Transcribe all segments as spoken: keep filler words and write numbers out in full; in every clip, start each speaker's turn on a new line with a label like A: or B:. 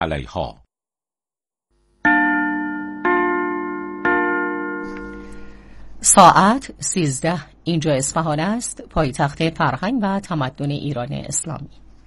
A: علیها.
B: ساعت سیزده. اینجا اصفهان است، پایتخت فرهنگ و تمدن ایران اسلامی.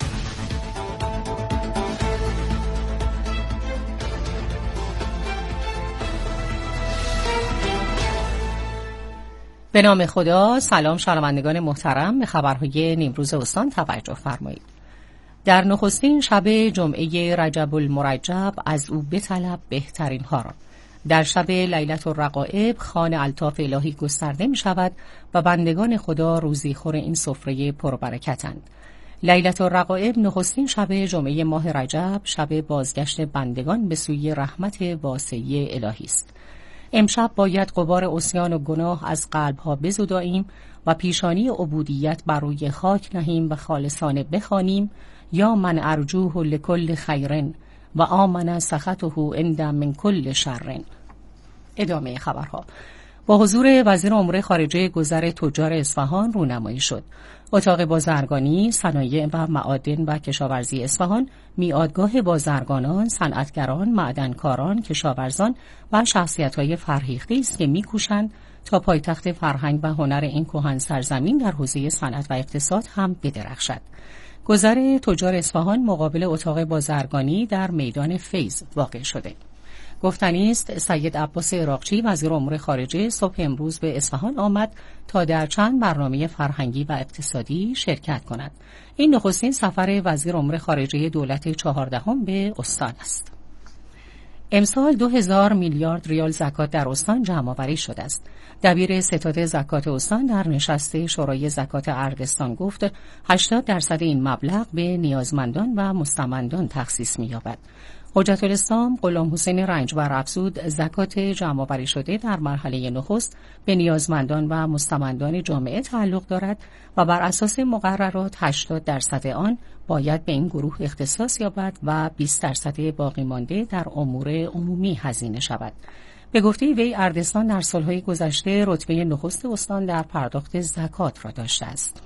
B: به نام خدا. سلام شنوندگان محترم، به خبرهای نیمروز استان توجه فرمایید. در نخستین شب جمعه رجب المرجب از او بطلب بهترین ها را. در شب لیلة الرغائب خوان الطاف الهی گسترده می شود و بندگان خدا روزی خور این سفره پربرکتند. لیلة الرغائب نخستین شب جمعه ماه رجب، شب بازگشت بندگان به سوی رحمت واسعه الهی است. امشب باید غبار عصیان و گناه از قلب‌ها بزداییم و پیشانی عبودیت بر روی خاک نهیم و خالصانه بخوانیم: یا من ارجوه لکل خیرن و آمن سخطه عند من کل شرن. ادامه خبرها. با حضور وزیر امور خارجه گذر تجار اصفهان رونمایی شد. اتاق بازرگانی، صنایع و معادن و کشاورزی اصفهان میادگاه بازرگانان، صنعتگران، معدنکاران، کشاورزان و شخصیت‌های فرهیخته است که می‌کوشند تا پایتخت فرهنگ و هنر این کهن سرزمین در حوزه صنعت و اقتصاد هم بدرخشد. گذر تجار اصفهان مقابل اتاق بازرگانی در میدان فیض واقع شده. گفتنی است سید عباس عراقچی وزیر امور خارجه صبح امروز به اصفهان آمد تا در چند برنامه فرهنگی و اقتصادی شرکت کند. این نخستین سفر وزیر امور خارجه دولت چهاردهم به استان است. امسال دو هزار میلیارد ریال زکات در استان جمع آوری شده است. دبیر ستاد زکات استان در نشست شورای زکات اردستان گفت هشتاد درصد این مبلغ به نیازمندان و مستمندان تخصیص می‌یابد. حجت الاسلام غلام حسین رنجبر افزود زکات جمع آوری شده در مرحله نخست به نیازمندان و مستمندان جامعه تعلق دارد و بر اساس مقررات هشتاد درصد آن باید به این گروه اختصاص یابد و بیست درصد باقی مانده در امور عمومی هزینه شود. به گفته وی اردستان در سالهای گذشته رتبه نخست استان در پرداخت زکات را داشته است.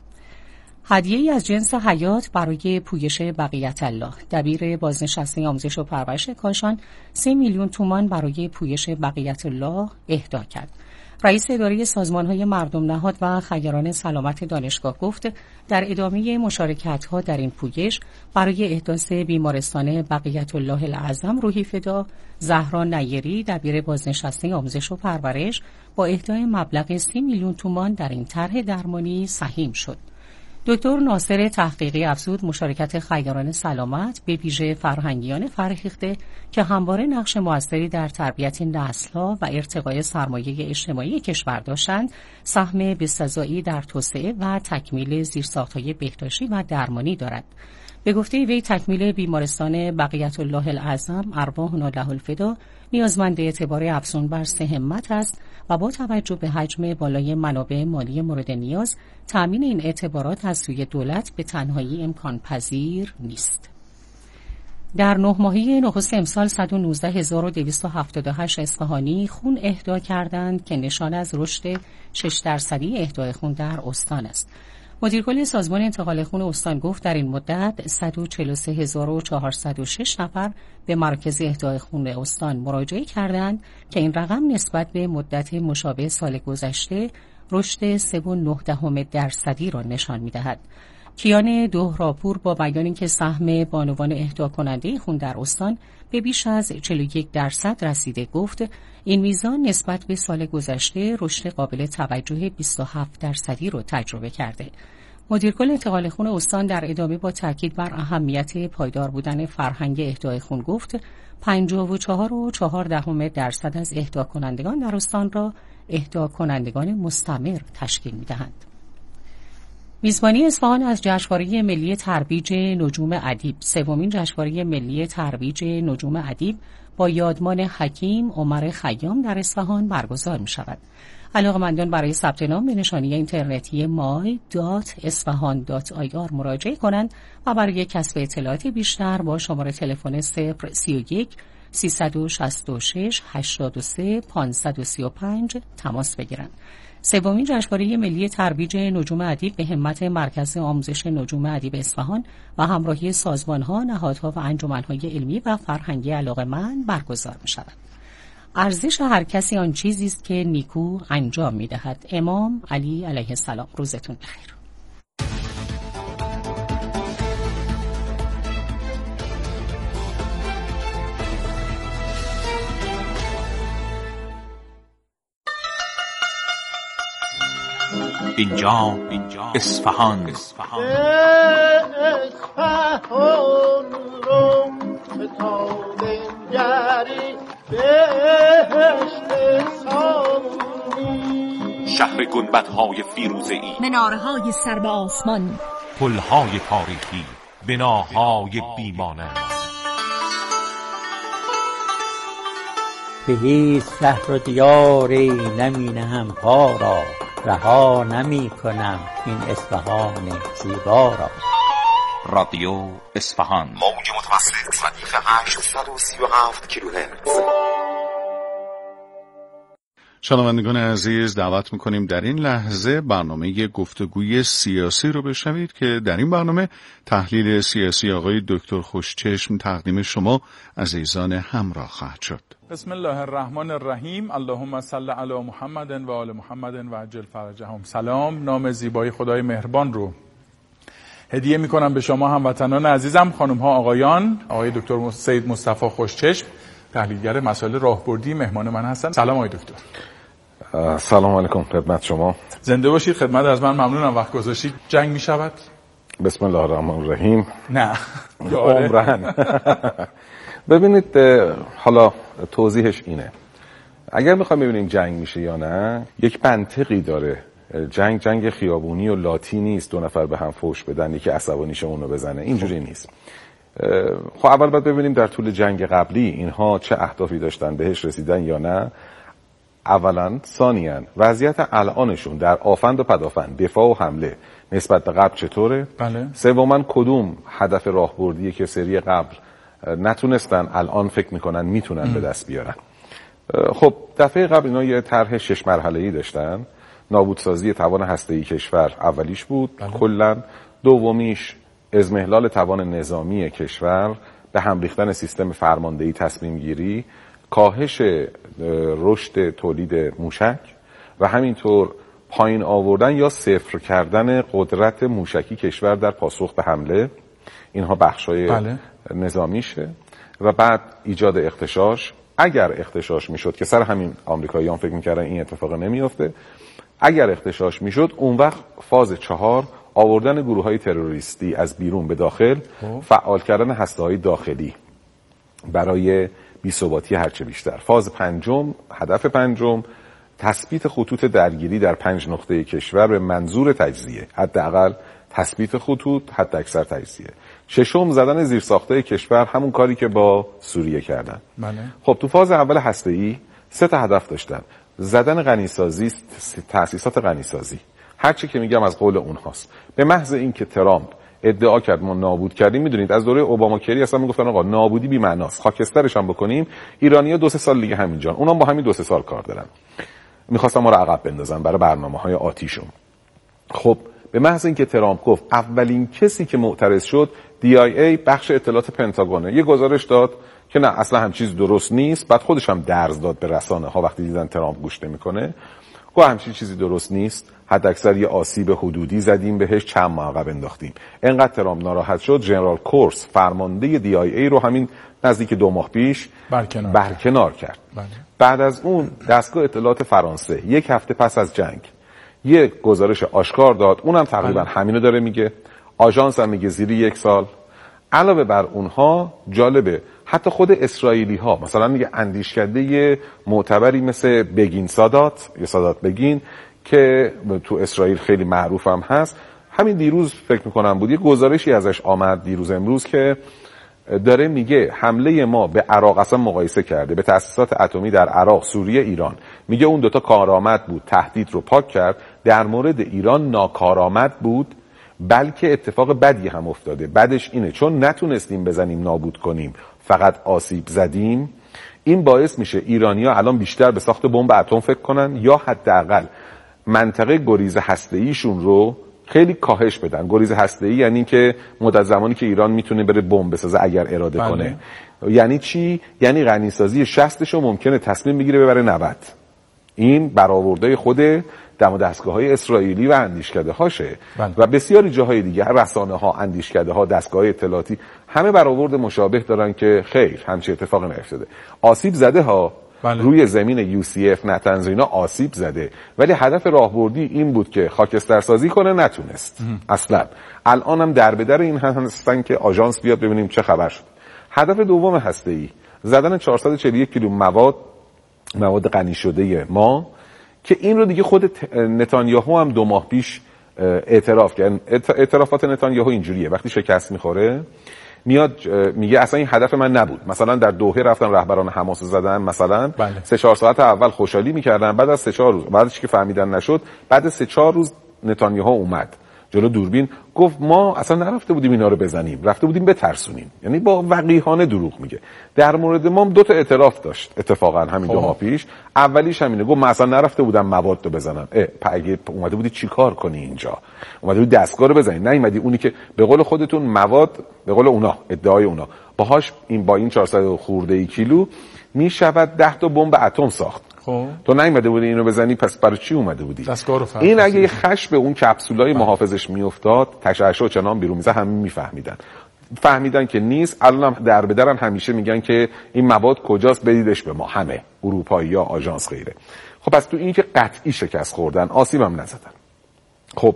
B: هدیه‌ای از جنس حیات برای پویش بقیت الله. دبیر بازنشسته آموزش و پرورش کاشان سه میلیون تومان برای پویش بقیت الله اهدا کرد. رئیس اداره سازمان‌های مردم نهاد و خیران سلامت دانشگاه گفت در ادامه مشارکت‌ها در این پویش برای احداث بیمارستان بقیت الله الاعظم روحی فدا، زهرا نیری دبیر بازنشسته آموزش و پرورش با اهدای مبلغ سی میلیون تومان در این طرح درمانی سهیم شد. دکتر ناصر تحقیقی افزود مشارکت خیران سلامت به ویژه فرهنگیان فرهیخته که همواره نقش موثری در تربیت نسل‌ها و ارتقای سرمایه اجتماعی کشور داشتند، سهم بسزایی در توسعه و تکمیل زیرساخت‌های بهداشتی و درمانی دارد. به گفته وی تکمیل بیمارستان بقیت الله الاعظم ارواحنا له الفدا نیازمند اعتبار افزون بر سه همت است و با توجه به حجم بالای منابع مالی مورد نیاز تأمین این اعتبارات از سوی دولت به تنهایی امکان پذیر نیست. در نه ماهه نخست امسال صد و نوزده هزار و دویست و هفتاد و هشت اصفهانی خون اهدا کردند که نشان از رشد شش درصدی اهدای خون در استان است. مدیرکل سازمان انتقال خون استان گفت در این مدت صد و چهل و سه هزار و چهارصد و شش نفر به مرکز اهدای خون استان مراجعه کردند که این رقم نسبت به مدت مشابه سال گذشته رشد سه و نه دهم درصدی را نشان می‌دهد. کیان دهراپور با بیان اینکه سهم بانوان اهدا کننده خون در استان به بیش از چهل و یک درصد رسیده گفت این میزان نسبت به سال گذشته رشد قابل توجه بیست و هفت درصدی را تجربه کرده. مدیرکل انتقال خون استان در ادامه با تاکید بر اهمیت پایدار بودن فرهنگ اهدای خون گفت پنجاه و چهار و چهار دهم درصد از اهدا کنندگان در استان را اهدا کنندگان مستمر تشکیل می‌دهند. میزبانی اصفهان از جشنواره ملی ترویج نجوم ادیب، سومین جشنواره ملی ترویج نجوم ادیب با یادمان حکیم عمر خیام در اصفهان برگزار می شود. علاقه‌مندان برای ثبت نام به نشانی اینترنتی مای دات اصفهان دات آی آر مراجعه کنند و برای کسب اطلاعات بیشتر با شماره تلفن صفر سی و یک سیصد و شصت و شش هشتاد و سه پانصد و سی و پنج تماس بگیرند. سومین جشنواره ملی ترویج نجوم ادیب به همت مرکز آموزش نجوم ادیب اصفهان و همراهی سازمان‌ها، نهادها و انجمن‌های علمی و فرهنگی علاقه‌مند برگزار می‌شود. ارزش هر کسی آن چیزی است که نیکو انجام می‌دهد. امام علی علیه السلام. روزتون بخیر.
A: اینجا اینجا اصفهان اصفهان
C: اصفهان رو تا دنگری بهشت سامونی،
A: شهر گنبدهای فیروزه‌ای،
B: مناره‌های سر به آسمان،
A: پل‌های تاریخی، بناهای بیمانند.
D: به هیچ شهر و دیاری نمی نهم پا را، رها نمی کنم این اصفهان زیبا را.
A: رادیو اصفهان،
E: موج متوسط ردیف هشتصد و سی و هفت کیلوهرتز.
F: شنوندگان عزیز، دعوت میکنیم در این لحظه برنامه گفتگوی سیاسی رو بشنوید که در این برنامه تحلیل سیاسی آقای دکتر خوشچشم تقدیم شما عزیزان همراه خواهد شد.
G: بسم الله الرحمن الرحیم. اللهم صل علی محمد و آل محمد و عجل فرجهم. سلام، نام زیبای خدای مهربان رو هدیه میکنم به شما هموطنان عزیزم، خانم ها، آقایان. آقای دکتر سید مصطفی خوشچشم، تحلیلگر مسائل راهبردی، مهمان من هستن. سلام آقای دکتر.
H: سلام علیکم خدمت شما.
G: زنده باشید. خدمت از من ممنونم وقت گذاشتید. جنگ میشود؟
H: بسم الله الرحمن الرحیم.
G: نه
H: عمرن. ببینید، حالا توضیحش اینه، اگر میخوایم ببینیم جنگ میشه یا نه، یک منطقی داره. جنگ جنگ خیابونی و لاتی نیست، دو نفر به هم فوش بدن یکی عصبانیشه اونو بزنه، اینجوری نیست. خب اول باید ببینیم در طول جنگ قبلی اینها چه اهدافی داشتن، بهش رسیدن یا نه. اولا. ثانیاً وضعیت الانشون در آفند و پدافند، دفاع و حمله نسبت به قبل چطوره؟
G: بله.
H: سوماً کدوم هدف راهبردی که سری قبل نتونستن الان فکر میکنن میتونن ام. به دست بیارن. خب دفعه قبل اینا یه طرح شش مرحله‌ای داشتن. نابودسازی توان هسته‌ای کشور اولیش بود. بله. کلاً دومیش اضمحلال توان نظامی کشور، به هم ریختن سیستم فرماندهی، تصمیم گیری، کاهش رشد تولید موشک و همینطور پایین آوردن یا صفر کردن قدرت موشکی کشور در پاسخ به حمله. اینها بخشای بله. نظامیشه. و بعد ایجاد اغتشاش. اگر اغتشاش میشد، که سر همین آمریکاییان فکر میکردن این اتفاق نمیافته، اگر اغتشاش میشد اون وقت فاز چهار آوردن گروه‌های تروریستی از بیرون به داخل، فعال کردن هسته‌های داخلی برای بی‌ثباتی هرچه بیشتر. فاز پنجم، هدف پنجم، تثبیت خطوط درگیری در پنج نقطه کشور به منظور تجزیه، حداقل تثبیت خطوط، حد اکثر تجزیه. ششم، زدن زیرساخت‌های کشور، همون کاری که با سوریه کردن.
G: بله.
H: خب تو فاز اول هسته‌ای سه تا هدف داشتن: زدن غنیسازی، تأسیسات غنیسازی. هر چی که میگم از قول اونهاست. به محض اینکه ترامپ ادعا کرد ما نابود کردیم، میدونید از دوره اوباما کری اصلا میگفتن آقا نابودی بی معناست، خاکسترش هم بکنیم، ایرانی‌ها دو سه سال دیگه همینجان، اونام با همین دو سه سال کار دارن. می‌خواستن ما رو عقب بندازن برای برنامه‌های آتیشون. خب به محض اینکه ترامپ گفت، اولین کسی که معترض شد دی آی ای، بخش اطلاعات پنتاگونه، یه گزارش داد که نه اصلا هم چیز درست نیست. بعد خودش هم درز داد به رسانه‌ها وقتی دیدن ترامپ گوش نمی‌کنه، گفت همچین چیزی درست نیست، حد اکثر یه آسیب حدودی زدیم بهش، چند ماه عقب انداختیم. انقدر ترامپ ناراحت شد، جنرال کورس فرمانده دی آی ای رو همین نزدیک دو ماه پیش
G: برکنار,
H: برکنار کرد.
G: بله.
H: بعد از اون دستگاه اطلاعات فرانسه یک هفته پس از جنگ یک گزارش آشکار داد، اونم تقریبا بله. همینو داره میگه. آژانس هم میگه زیر یک سال. علاوه بر اونها جالبه، حتی خود اسرائیلی ها مثلا میگه اندیشکده معتبری مثل بگین سادات یا سادات بگین که تو اسرائیل خیلی معروف هم هست، همین دیروز فکر میکنم بود یه گزارشی ازش آمد دیروز امروز که داره میگه حمله ما به عراق، اصلا مقایسه کرده به تأسیسات اتمی در عراق، سوریه، ایران، میگه اون دوتا کارآمد بود، تهدید رو پاک کرد. در مورد ایران ناکارآمد بود، بلکه اتفاق بدی هم افتاده. بدش اینه چون نتونستیم بزنیم نابود کنیم، فقط آسیب زدیم. این باعث میشه ایرانی‌ها الان بیشتر به ساخت بمب اتم فکر کنن یا حداقل منطقه گریز هسته‌ایشون رو خیلی کاهش بدن. گریز هسته‌ای یعنی که مدت زمانی که ایران میتونه بره بمب بسازه اگر اراده بله. کنه. یعنی چی؟ یعنی غنیسازی شصتش رو ممکنه تصمیم بگیره ببره نود. این برآورده خود دم و دستگاه‌های اسرائیلی و اندیشکده‌هاشه بله. و بسیاری جاهای دیگه، رسانه‌ها، اندیشکده‌ها، دستگاه اطلاعاتی همه برآورد مشابه دارن که خیر همچین اتفاقی نیفتاده. آسیب زده ها بله. روی زمین یو سی اف نتنز اینا آسیب زده، ولی هدف راهبردی این بود که خاکسترسازی کنه، نتونست ام. اصلا. الان هم در به در این هستن که آژانس بیاد ببینیم چه خبر شد. هدف دوم هسته‌ای زدن چهارصد و چهل و یک کیلو مواد مواد غنی شده ما که این رو دیگه خود نتانیاهو هم دو ماه پیش اعتراف کرد. اعترافات نتانیاهو اینجوریه، وقتی شکست میخوره میاد میگه اصلا این هدف من نبود. مثلا در دوحه رفتن رهبران حماس زدن، مثلا بله. سه چهار ساعت اول خوشحالی میکردن، بعد از سه چهار روز بعدش که فهمیدن نشد، بعد سه چهار روز نتانیاهو اومد جلو دوربین گفت ما اصلا نرفته بودیم اینا رو بزنیم، رفته بودیم بترسونیم. یعنی با وقیحانه دروغ میگه. در مورد ما دو تا اعتراف داشت اتفاقا همین دو ماه پیش. اولیش همینه، گفت من اصلا نرفته بودم مواد رو بزنم. اگه اومده بودی چیکار کنی اینجا؟ اومده بودی دستگاه رو بزنی، نه اومدی اونی که به قول خودتون مواد، به قول اونا ادعای اونا باهاش این با این چهارصد خورده ای کیلو میشود ده تا بمب اتم ساخت. خب تو نیومده بودی اینو بزنی، پس برای چی اومده بودی؟ دستگاه رو فرق. این اگه خش به اون کپسولای محافظش میافتاد، تشعشع چنان بیرون میزه، همین میفهمیدن. فهمیدن که نیست. الانم در به درم همیشه میگن که این مواد کجاست، بدیدش به ما، همه اروپایی‌ها، آژانس غیره. خب پس تو این که قطعی شکست خوردن، آسیبم نزدن. خب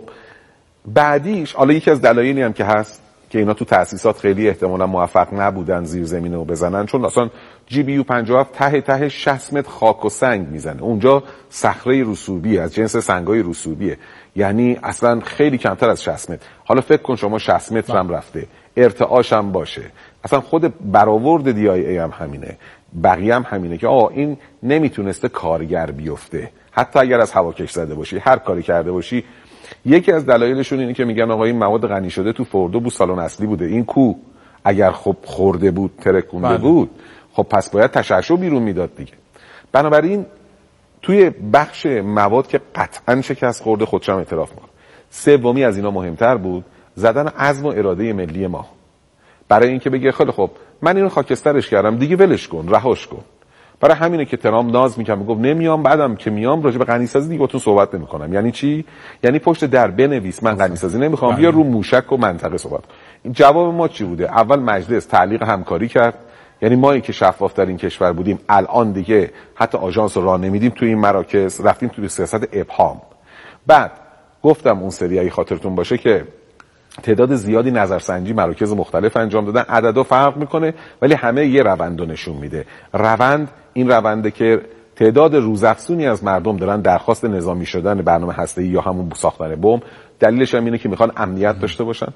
H: بعدیش حالا یکی از دلایلی هم که هست که اینا تو تأسیسات خیلی احتمالاً موفق نبودن زیر زمینه رو بزنن، چون اصلا جی بی یو پنجاه و هفت ته ته شصت متر خاک و سنگ میزنه. اونجا صخره رسوبی از جنس سنگای رسوبیه، یعنی اصلا خیلی کمتر از شصت متر. حالا فکر کن شما شصت متر هم رفته، ارتعاش هم باشه. اصلا خود برآورد دی آی ای هم همینه، بقیه هم همینه که آقا این نمیتونسته کارگر بیفته، حتی اگر از هواکش زده باشی، هر کاری کرده باشی. یکی از دلایلشون اینه که میگن آقا این مواد غنی شده تو فوردو بود، سالن اصلی بوده. این کو اگر خب خورده بود، ترکونده بله. بود، خب پس باید تشعشع بیرون میداد دیگه. بنابراین توی بخش مواد که قطعا شکست خورده خودشم اعتراف میکنه. سومی از اینا مهمتر بود، زدن عزم و اراده ملی ما، برای اینکه بگه خیلی خب من اینو خاکسترش کردم دیگه، ولش کن، رهاش کن. برای همینه که ترامپ ناز میکنه، میگفت نمیام، بعدم که میام راجع به غنیسازی دیگه باتون صحبت نمیکنم. یعنی چی؟ یعنی پشت در بنویس من غنیسازی نمیخوام، بیا رو موشک و منطقه صحبت. این جواب ما چی بوده؟ اول مجلس تعلیق همکاری کرد، یعنی ما که شفاف در این کشور بودیم الان دیگه حتی آژانس رو راه نمیدیم تو این مراکز، رفتیم توی سیاست ابهام. بعد گفتم اون سریایی خاطرتون باشه که تعداد زیادی نظرسنجی مراکز مختلف انجام دادن، عددا فرق میکنه ولی همه یه روند رو نشون میده. روند این رونده که تعداد روزافزونی از مردم دارن درخواست نظامی شدن برنامه هسته‌ای یا همون ساختن بمب. دلیلش هم اینه که میخوان امنیت داشته باشن.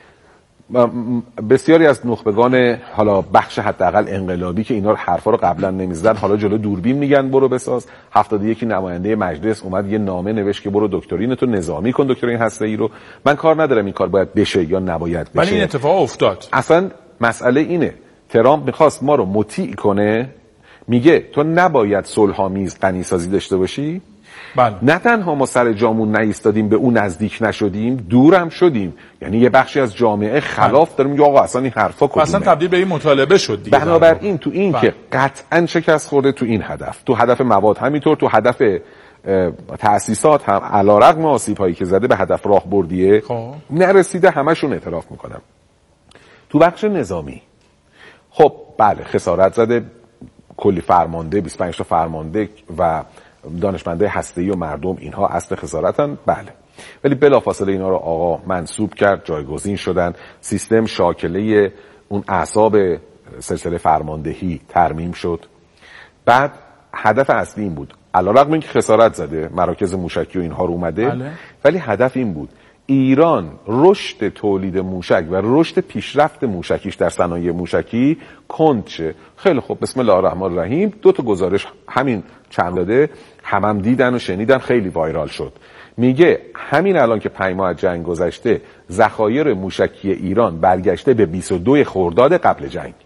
H: بسیاری از نخبگان حالا بخش حداقل انقلابی که اینا رو حرفا رو قبلا نمیزدن، حالا جلو دوربین میگن برو بساز. هفتاد و یک نماینده مجلس اومد یه نامه نوشت که برو دکترینتو نظامی کن، دکترین هسته‌ای رو. من کار ندارم این کار باید بشه یا نباید بشه،
G: ولی این اتفاق افتاد.
H: اصلا مسئله اینه ترامپ میخواست ما رو مطیع کنه، میگه تو نباید صلح‌آمیز غنیسازی داشته باشی.
G: بله.
H: نه تنها ما سر جامون نایستادیم، به اون نزدیک نشدیم، دورم شدیم. یعنی یه بخشی از جامعه خلاف داره، میگه آقا اصلا این حرفا کدومه،
G: اصلا تبدیل به این مطالبه شد دیگه.
H: بنابراین تو این بله. که قطعا شکست خورده تو این هدف، تو هدف مواد همینطور، تو هدف تأسیسات هم علیرغم آسیب‌هایی که زده به هدف راهبردیه نرسیده، همشون اعتراف میکنم. تو بخش نظامی خب بله خسارت زده، کلی فرمانده، بیست و پنج تا فرمانده و دانشمنده هسته‌ای و مردم اینها اصل خسارتن، بله. ولی بلافاصله اینا رو آقا منصوب کرد، جایگزین شدن، سیستم شاکله اون اعصاب سلسله فرماندهی ترمیم شد. بعد هدف اصلی این بود، علیرغم اینکه خسارت زده، مراکز موشکی و اینها رو اومده، بله. ولی هدف این بود ایران رشد تولید موشک و رشد پیشرفت موشکیش در صنایع موشکی کند شه. خیلی خوب، بسم الله الرحمن الرحیم. دو تا گزارش همین چند داده هم هم دیدن و شنیدن، خیلی وایرال شد. میگه همین الان که پنج ماه از جنگ گذشته ذخایر موشکی ایران برگشته به بیست و دو خرداد قبل جنگ.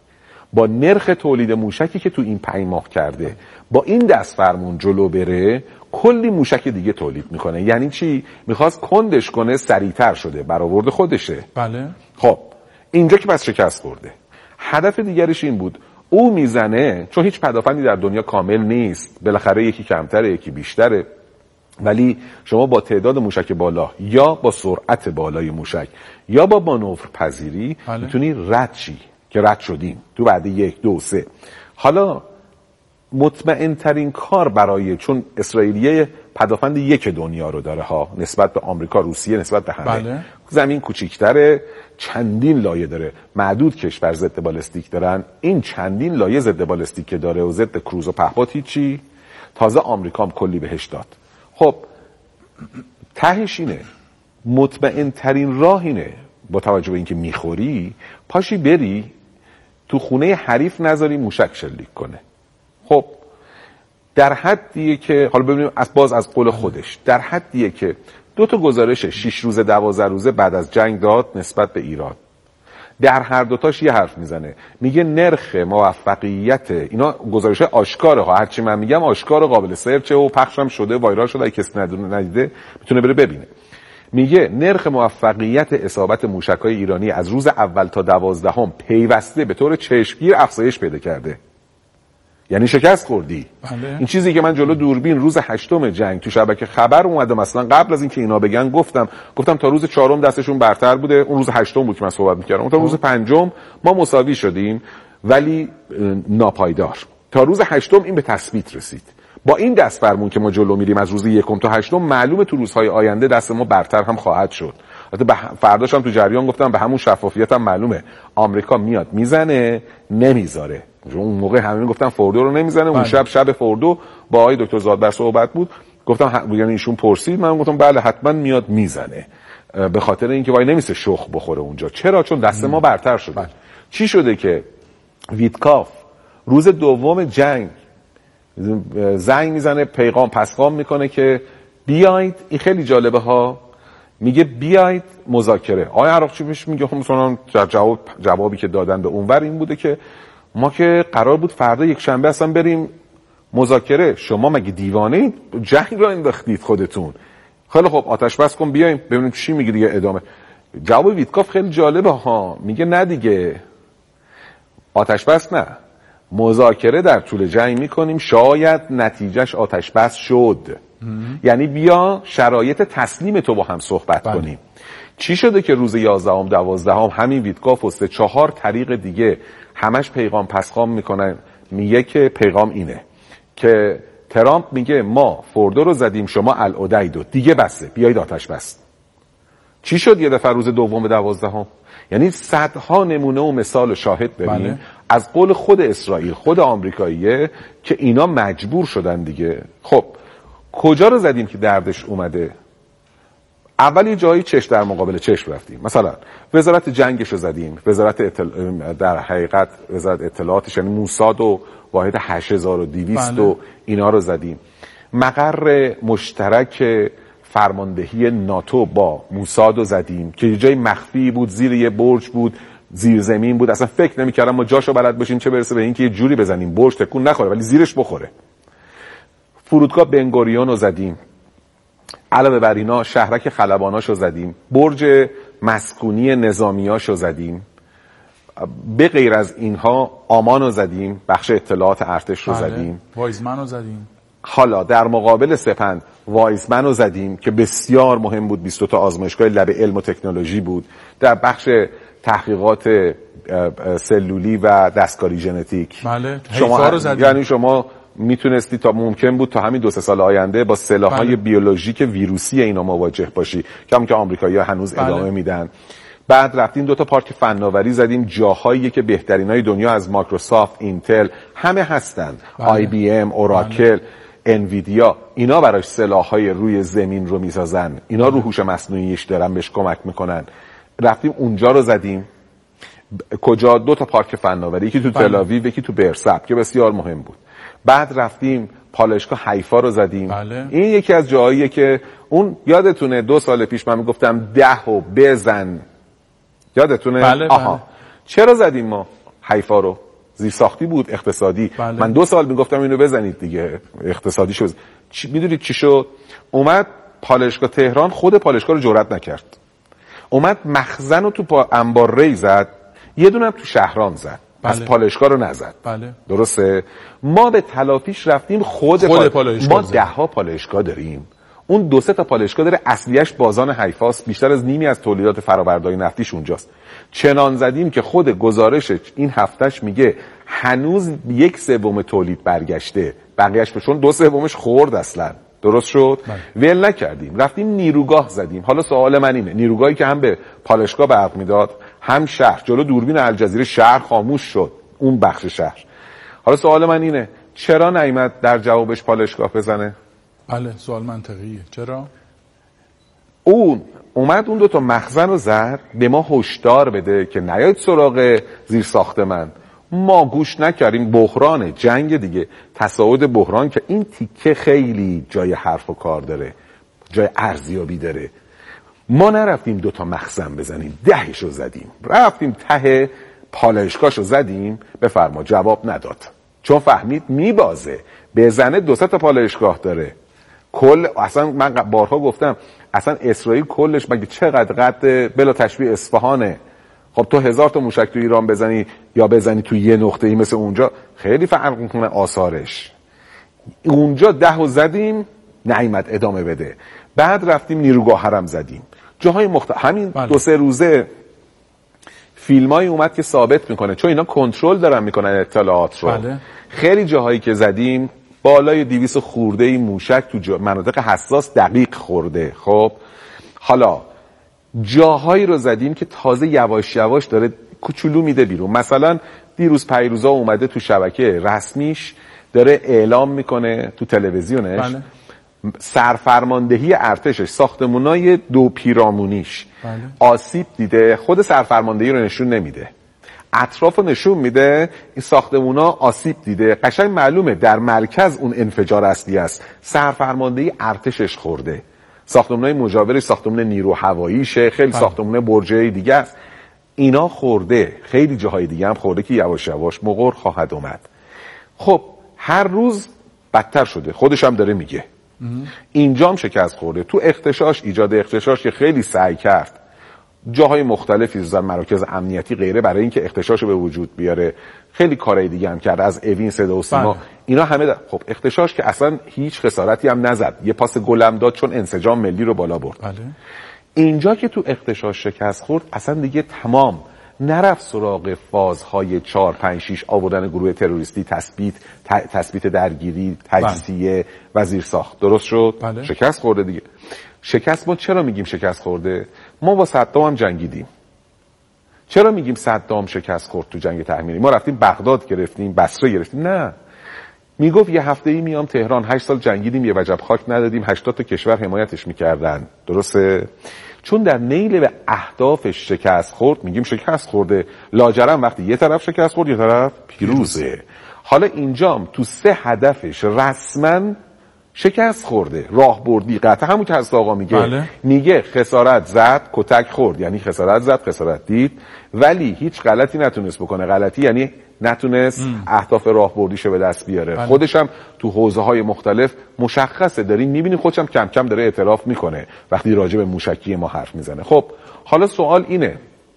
H: با نرخ تولید موشکی که تو این پنج ماه کرده با این دست فرمون جلو بره کلی موشک دیگه تولید میکنه. یعنی چی؟ میخواست کندش کنه، سریعتر شده، برآورد خودشه.
G: بله.
H: خب اینجا که پس شکست خورده. هدف دیگرش این بود او میزنه، چون هیچ پدافندی در دنیا کامل نیست، بالاخره یکی کمتره یکی بیشتره، ولی شما با تعداد موشک بالا یا با سرعت بالای موشک یا با مانور پذیری
G: بله.
H: میتونی رد شی که رد شدیم تو بعد یک دو سه. حالا مطمئن ترین کار برای، چون اسرائیلیه پدافند یک دنیا رو داره ها، نسبت به آمریکا، روسیه، نسبت به همه.
G: بله.
H: زمین کوچیک‌تره، چندین لایه داره، معدود کشور ضد بالستیک دارن، این چندین لایه ضد بالستیک که داره و ضد کروز و پهپاد هیچی، تازه آمریکا هم کلی بهش داد. خب تهش اینه، مطمئن ترین راه اینه با توجه به اینکه میخوری پاشی بری تو خونه حریف نذاری موشک شلیک کنه. خب در حدیه که حالا ببینیم از باز از قول خودش، در حدیه که دو تا گزارش شش روزه دوازده روزه بعد از جنگ داد نسبت به ایران، در هر دوتاش یه حرف میزنه، میگه نرخ موفقیت اینا گزارش آشکاره ها، هرچی من میگم آشکار قابل سرچه و پخشم شده، وایرال شده، اگه کسی ندیده میتونه بره ببینه. میگه نرخ موفقیت اصابت موشک‌های ایرانی از روز اول تا دوازدهم پیوسته به طور چشمگیر افزایش پیدا کرده. یعنی شکست خوردی.
G: بله.
H: این چیزی که من جلو دوربین روز هشتم جنگ تو شبکه خبر اومدم، مثلا قبل از اینکه اینا بگن گفتم گفتم تا روز چهارم دستشون برتر بوده، اون روز هشتم بود که من صحبت می‌کردم، تا روز پنجم ما مساوی شدیم ولی ناپایدار. تا روز هشتم این به تثبیت رسید. با این دست فرمون که ما جلو میریم از روز یکم تا هشتم، معلومه تو روزهای آینده دست ما برتر هم خواهد شد. البته فرداش هم تو جریان گفتم به همون شفافیت هم معلومه آمریکا میاد میزنه نمیذاره. اون موقع همین گفتم فوردو رو نمیزنه. اون شب شب فوردو با آقای دکتر زادبر صحبت بود، گفتم یعنی ایشون پرسید، من گفتم بله حتما میاد میزنه، به خاطر اینکه وای نمیشه شخ بخوره اونجا. چرا؟ چون دست ما برتر شده. بله. چی شده که ویتکاف روز دوم جنگ زنگ میزنه، پیغام پسخام میکنه که بیاید، این خیلی جالبه ها، میگه بیاید مذاکره. آقای عراقچی میش میگه مثلا جواب جوابی که دادن به اونور این بوده که ما که قرار بود فردا یک شنبه اصلا بریم مذاکره، شما مگه دیوانه اید؟ جنگ را انداختید خودتون. خیلی خب آتش بس کن بیایم ببینیم چی میگه دیگه ادامه. جواب ویتکاف خیلی جالبه ها، میگه نه دیگه آتش بس نه، مذاکره در طول جنگ میکنیم، شاید نتیجهش آتش بس شد. یعنی بیا شرایط تسلیم تو با هم صحبت بله. کنیم. چی شده که روز یازدهم دوازدهم همین ویتکاف و سه چهار طریق دیگه همش پیغام پسخام میکنن، میگه که پیغام اینه که ترامپ میگه ما فوردو رو زدیم، شما العدیدو دیگه بسه، بیایید آتش بس. چی شد یه دفعه روز دوم دوازدهم؟ یعنی صدها نمونه و مثال شاهد ببین بله. از قول خود اسرائیل، خود آمریکاییه که اینا مجبور شدن دیگه. خب کجا رو زدیم که دردش اومده؟ اول یه جایی چش در مقابل چش رفتیم، مثلا وزارت جنگش رو زدیم، وزارت اطل... در حقیقت وزارت اطلاعاتش یعنی موساد و واحد هشت هزار و دویست بله. و اینا رو زدیم. مقر مشترک فرماندهی ناتو با موساد رو زدیم که یه جای مخفی بود، زیر یه برج بود، زیر زمین بود، اصلا فکر نمی‌کردم ما جاشو بلد باشیم، چه برسه به اینکه یه جوری بزنیم برج تکون نخوره ولی زیرش بخوره. فرودگاه بنگوریون رو زدیم، علاوه بر اینا شهرک خلباناش رو زدیم، برج مسکونی نظامیاش رو زدیم، به غیر از اینها آمان رو زدیم، بخش اطلاعات ارتش رو زدیم،
G: وایزمن رو زدیم.
H: حالا در مقابل سپند وایزمن رو زدیم که بسیار مهم بود، بیست و دو تا آزمایشگاه لب علم و تکنولوژی بود. در بخش تحقیقات سلولی و دستکاری ژنتیک
G: بله.
H: شما
G: رو زدیم.
H: یعنی شما میتونستی تا ممکن بود تا همین دو سه سال آینده با سلاح‌های بله. بیولوژیک ویروسی اینا مواجه باشی، که هم که آمریکایی‌ها هنوز بله. ادامه میدن. بعد رفتیم دو تا پارک فناوری زدیم، جاهایی که بهترینای دنیا از مایکروسافت، اینتل همه هستن، بله. آی بی ام، اوراکل، بله. انویدیا، اینا براش سلاح‌های روی زمین رو میسازن، اینا رو هوش مصنوعیش دارن بهش کمک میکنن. رفتیم اونجا رو زدیم. کجا؟ دو تا پارک فناوری، یکی تو تل آویو یکی تو برسب که بسیار مهم بود. بعد رفتیم پالایشگاه حیفا رو زدیم.
G: بله.
H: این یکی از جاهاییه که اون یادتونه دو سال پیش من میگفتم ده و بزن، یادتونه؟
G: بله
H: آها.
G: بله.
H: چرا زدیم ما حیفا رو؟ زیرساختی بود، اقتصادی.
G: بله.
H: من دو سال میگفتم اینو بزنید دیگه، اقتصادیشو بزنید. چی میدونید چی شد؟ اومد پالایشگاه تهران، خود پالایشگاه رو جرئت نکرد. اومد مخزن رو تو پا انبار ری زد، یه دونه هم تو شهرام زد.
G: بله.
H: از پالایشگاه رو نزد.
G: بله.
H: درسته؟ ما به تلافیش رفتیم. خود,
G: خود
H: پال...
G: پالایشگاه
H: ما ده ها پالایشگاه داریم. اون دو سه تا پالایشگاه داره، اصلیش بازان حیفاست، بیشتر از نیمی از تولیدات فرآورده‌های نفتیش اونجاست. چنان زدیم که خود گزارش این هفتهش میگه هنوز یک سوم تولید برگشته، بقیه‌اش چون دو سومش خورد اصلا. درست شد؟ بله. ول نکردیم، رفتیم نیروگاه زدیم. حالا سوال من اینه، نیروگاهی که هم به پالایشگاه برق میداد هم شهر، جلو دوربین الجزیره شهر خاموش شد، اون بخش شهر. حالا سوال من اینه، چرا نیامد در جوابش پالایشگاه بزنه؟
G: بله، سوال منطقیه. چرا؟
H: اون اومد اون دو تا مخزن رو زد، به ما هشدار بده که نیاید سراغ زیر ساخت من. ما گوش نکردیم. بحران جنگ دیگه، تصاعد بحران که این تیکه خیلی جای حرف و کار داره، جای ارزیابی داره. ما نرفتیم دو تا مخزن بزنیم، دهش رو زدیم، رفتیم ته پالایشگاهشو زدیم. بفرما، جواب نداد، چون فهمید میبازه. بزنه دو سه تا پالایشگاه داره. کل اصلا من بارها گفتم اصلا اسرائیل کلش مگه چقدر قد بلا تشبیه اصفهانه. خب تو هزار تا موشک تو ایران بزنی یا بزنی تو یه نقطه‌ای مثل اونجا، خیلی فرق میکنه آثارش. اونجا ده و زدیم، نیامد ادامه بده. بعد رفتیم نیروگاه هرم زدیم، جاهای مختلف. همین بله. دو سه روزه فیلمایی اومد که ثابت میکنه، چون اینا کنترل دارن میکنن اطلاعات رو. بله. خیلی جاهایی که زدیم بالای دویست خورده ای موشک تو جا... مناطق حساس دقیق خورده. خب حالا جاهایی رو زدیم که تازه یواش یواش داره کوچولو میده بیرون. مثلا دیروز پیروزا اومده تو شبکه رسمیش داره اعلام میکنه تو تلویزیونش. بله. سرفرماندهی ارتشش ساختمونای دو پیرامونیش بله. آسیب دیده، خود سرفرماندهی رو نشون نمیده، اطراف رو نشون میده. این ساختمونا آسیب دیده، قشنگ معلومه در مرکز اون انفجار اصلی است، سرفرماندهی ارتشش خورده. ساختمونای مجاورش ساختمون نیرو هواییشه، خیلی ساختمون برجای دیگه است. اینا خورده، خیلی جاهای دیگه هم خورده که یواش یواش مقر خواهد اومد. خب هر روز بدتر شده، خودش هم داره میگه. اینجا هم شکست خورده. تو اختشاش، ایجاد اختشاش که خیلی سعی کرد جاهای مختلفی زدن، مراکز امنیتی غیره، برای اینکه اختشاشو به وجود بیاره. خیلی کارهای دیگه هم کرد، از اوین، صدا و سیما، اینا همه در... خب اختشاش که اصلا هیچ خسارتی هم نزد، یه پاس گلم داد چون انسجام ملی رو بالا برد. بله. اینجا که تو اختشاش شکست خورد، اصلا دیگه تمام نرفت سراغ فازهای چهار پنج شش آوردن گروه تروریستی، تثبیت تثبیت درگیری، تجزیه و زیرساخت. درست شد؟ بله. شکست خورده دیگه. شکست ما چرا میگیم شکست خورده؟ ما با صدام هم جنگیدیم. چرا میگیم صدام شکست خورد تو جنگ تحمیلی؟ ما رفتیم بغداد گرفتیم، بصره گرفتیم؟ نه. میگفت یه هفته‌ای میام تهران، هشت سال جنگیدیم، یه وجب خاک ندادیم، هشتاد تا کشور حمایتش میکردن. درسته؟ چون در نیل به اهدافش شکست خورد، میگیم شکست خورده. لاجرم وقتی یه طرف شکست خورد، یه طرف پیروزه. حالا اینجام تو سه هدفش رسما شکست خورده، راهبردی قطع، همون که هست آقا میگه. بله. میگه خسارت زد، کتک خورد، یعنی خسارت زد، خسارت دید، ولی هیچ غلطی نتونست بکنه. غلطی یعنی نتونست ام. اهداف راهبردیشو به دست بیاره. بله. خودش هم تو حوزه های مختلف مشخصه، دارین میبینین خودش هم کم کم داره اعتراف میکنه وقتی راجع به موشکی ما حرف میزنه. خب حالا سوال اینه،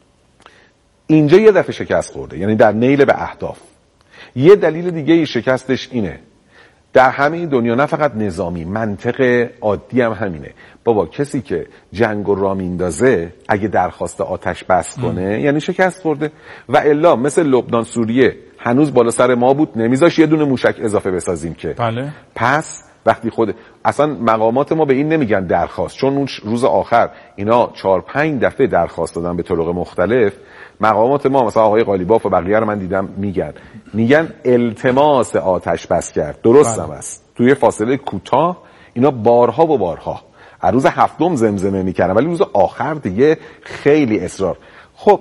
H: اینجا یه دفعه شکست خورده، یعنی در نیل به اهداف. یه دلیل دیگه ای شکستش اینه، در همه دنیا نه فقط نظامی، منطق عادی هم همینه. بابا کسی که جنگ رو راه میندازه اگه درخواست آتش بس کنه ام. یعنی شکست خورده. و الا مثل لبنان، سوریه هنوز بالا سر ما بود، نمیذاش یه دونه موشک اضافه بسازیم که. بله. پس وقتی خود اصلا مقامات ما به این نمیگن درخواست، چون اون روز آخر اینا چهار پنج دفعه درخواست دادن به طرق مختلف. مقامات ما مثلا آقای قالیباف و بقیه رو من دیدم میگن میگن التماس آتش بس کرد. درست هم است، توی فاصله کوتاه اینا بارها و بارها از روز هفتم زمزمه میکردن، ولی روز آخر دیگه خیلی اصرار. خب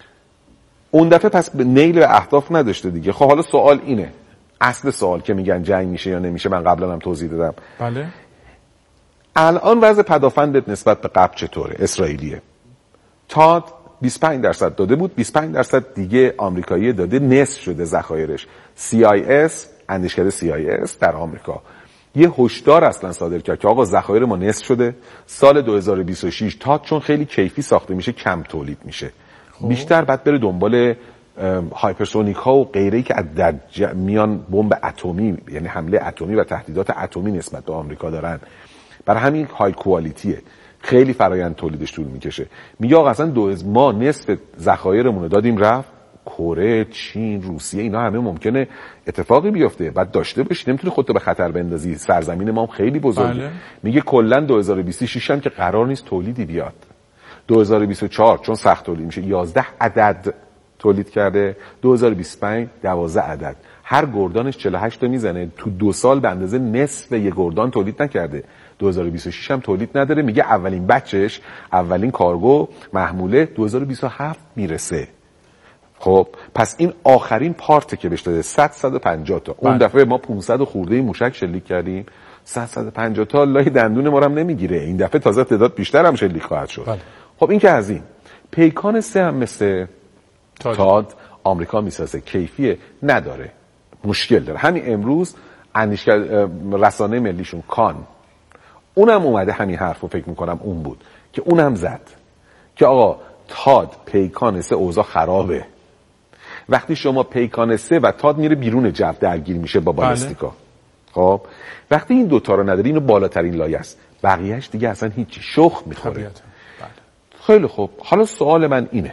H: اون دفعه پس نیل به اهداف نداشته دیگه. خب حالا سوال اینه، اصل سوال که میگن جنگ میشه یا نمیشه، من قبلا هم توضیح دادم. بله. الان وضع پدافندت نسبت به قبل چطوره؟ اسرائیلیه. تا بیست و پنج درصد داده بود، بیست و پنج درصد دیگه آمریکایی داده، نصف شده ذخایرش. سی آی اس، اندیشکده سی آی اس در آمریکا یه هشدار اصلا صادر کرد که آقا ذخایر ما نصف شده، سال دو هزار و بیست و شش تا چون خیلی کیفی ساخته میشه کم تولید میشه، خوب. بیشتر بعد بره دنبال هایپرسونیک ها و غیره‌ای که در ج... میان بمب اتمی، یعنی حمله اتمی و تهدیدات اتمی نسبت به آمریکا دارن، برای همین های کوالیتیه، خیلی فرایند تولیدش طول میکشه. میگه آقا اصلا دو از ما نصف ذخایرمون رو دادیم رفت، کره، چین، روسیه، اینا همه ممکنه اتفاقی بیفته، بعد داشته باشی، نمیتونی خودتو به خطر بندازی، سرزمین ما هم خیلی بزرگه. بله. میگه کلا دو هزار و بیست و شش هم که قرار نیست تولیدی بیاد، دو هزار و بیست و چهار چون سخت تولید میشه یازده عدد تولید کرده، دو هزار و بیست و پنج دوازده عدد، هر گردانش چهل و هشت تا میزنه، تو دو سال به اندازه نصف یه گردان تولید نکرده. دو هزار و بیست و شش هم تولید نداره، میگه اولین بچش، اولین کارگو محموله دو هزار و بیست و هفت میرسه. خب پس این آخرین پارته که بهش داده، صد صد و پنجاه تا. اون دفعه ما پانصد خورده موشک شلیک کردیم، صد صد و پنجاه تا لای دندون ما رو هم نمیگیره، این دفعه تازه تعداد بیشتر هم شلیک خواهد شد. بله. خب این که از این. پیکان سه هم مثل تاد, تاد آمریکا میسازه، کیفیه، نداره، مشکل داره. همین امروز اندیشکده رسانه ملیشون کان اونم اومده همین حرفو، فکر میکنم اون بود که اونم زد که آقا تاد پیکان سه اوضاع خرابه. وقتی شما پیکان سه و تاد میره بیرون جو درگیر میشه با بالستیکا، خب وقتی این دوتا رو نداری، اینو بالاترین لایه است، بقیهش دیگه اصلا هیچی، شخ میخوره. خیلی خوب، حالا سوال من اینه،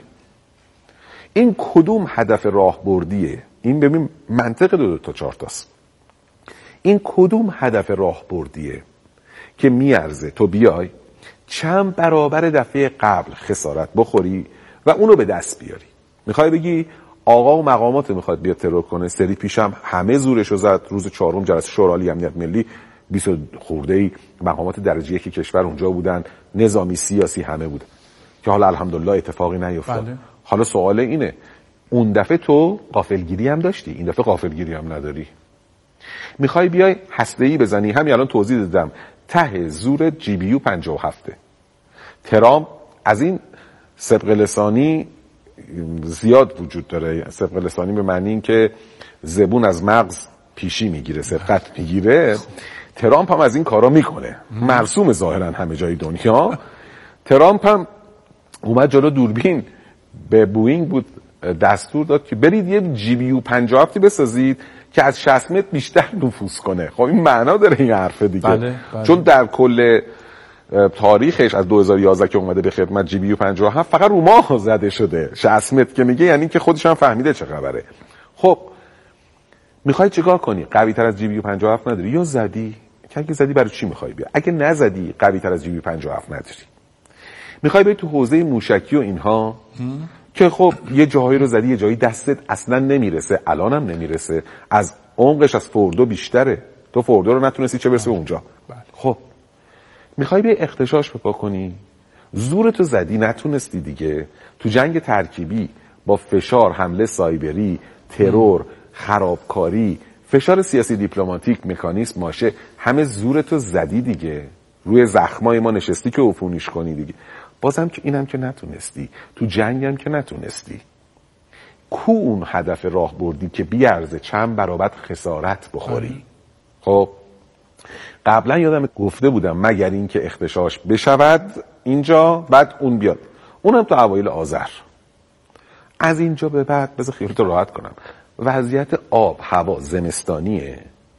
H: این کدوم هدف راهبردیه؟ این ببین منطق دو دو تا چهار تاست. این کدوم هدف راهبردیه که میارزه تو بیای چند برابر دفعه قبل خسارت بخوری و اونو به دست بیاری؟ میخوای بگی آقا و مقامات میخواد بیاد ترور کنه، سری پیشم همه زورشو زد، روز چهارم جلسه شورای امنیت ملی بیست خورده‌ای مقامات درجه یک کشور اونجا بودن، نظامی سیاسی همه بودن، که حالا الحمدلله اتفاقی نیفتاد. بله. حالا سوال اینه، اون دفعه تو غافلگیری هم داشتی، این دفعه غافلگیری هم نداری. میخوای بیای هسته‌ای بزنی، همین الان توضیح دادم، ته زور جی بی یو پنجاه و هفت. ترامپ از این سبق لسانی زیاد وجود داره، سبق لسانی به معنی این که زبون از مغز پیشی میگیره، سبقت میگیره. ترامپ هم از این کارا میکنه، مرسوم ظاهرا همه جای دنیا. ترامپ هم اومد جلو دوربین به بوئینگ بود دستور داد که برید یه جی بی یو پنجاه و هفت بسازید که از شصت متر بیشتر نفوذ کنه. خب این معنا داره این حرفه دیگه. بله، بله. چون در کل تاریخش از دو هزار و یازده که اومده به خدمت جی بی یو پنجاه و هفت فقط رو ماه زده شده، شصت متر که میگه یعنی که خودش هم فهمیده چه خبره. خب میخوای چیکار کنی؟ قوی تر از جی بی یو پنجاه و هفت نداری یا زدی؟ که اگه زدی برای چی میخوای بیا؟ اگه نزدی قوی تر از جی بی یو پنجاه و هفت نداری، میخوای بری تو حوزه موشکی و اینها هم. که خب یه جایی رو زدی، یه جایی دستت اصلا نمیرسه، الانم نمیرسه، از عمقش از فوردو بیشتره، تو فوردو رو نتونستی چه برسه اونجا. بله. خب میخوای به اختشاش بپا کنی، زورتو زدی نتونستی دیگه، تو جنگ ترکیبی با فشار، حمله سایبری، ترور، خرابکاری، فشار سیاسی دیپلماتیک، مکانیسم ماشه، همه زورتو زدی دیگه، روی زخمای ما نشستی که عفونیش کنی دیگه. بازم که اینم که نتونستی، تو جنگ هم که نتونستی. کو اون هدف راهبردی که بیارزه چند برابر خسارت بخوری؟ خب قبلا یادم گفته بودم مگر این که اختشاش بشود اینجا بعد اون بیاد، اونم تو اوایل آذر. از اینجا به بعد بذار خیالتو راحت کنم، وضعیت آب هوا زمستانیه.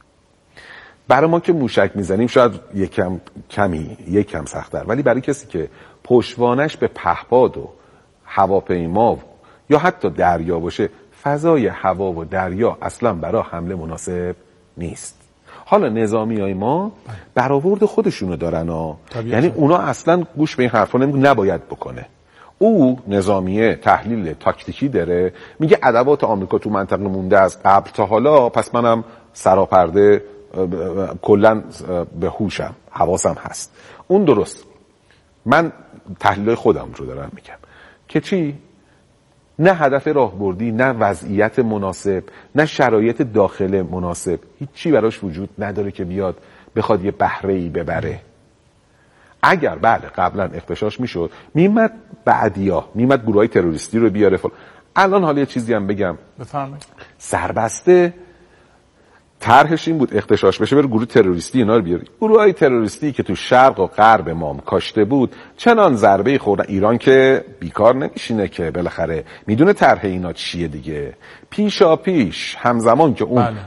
H: برای ما که موشک میزنیم شاید یکم کمی یکم سخت‌تر، ولی برای کسی که پشتوانش به پهپاد و هواپیما و یا حتی دریا باشه، فضای هوا و دریا اصلا برای حمله مناسب نیست. حالا نظامیای ما برآورد خودشونو دارن ها، یعنی اونا اصلا گوش به این حرفا نمیگن نباید بکنه. او نظامیه تحلیل تاکتیکی داره، میگه ادوات آمریکا تو منطقه مونده از قبل تا حالا، پس منم سراپرده کلا به هوشم، حواسم هست. اون درست، من تحلیل خودم رو دارم میگم که چی؟ نه هدف راهبردی، نه وضعیت مناسب، نه شرایط داخل مناسب، هیچی براش وجود نداره که بیاد بخواد یه بهره‌ای ببره. اگر بله قبلا اختشاش میشد میمد بعدیا میمد گروهای تروریستی رو بیاره فل... الان حالا یه چیزی هم بگم
G: بفرمایید.
H: سربسته طرحش این بود اختشاش بشه بره گروه تروریستی اینا رو بیاره. گروهای تروریستی که تو شرق و غرب مام کاشته بود چنان ضربه خوردن. ایران که بیکار نمیشینه که بالاخره میدونه طرح اینا چیه دیگه. پیشا پیش همزمان که اون
G: بله.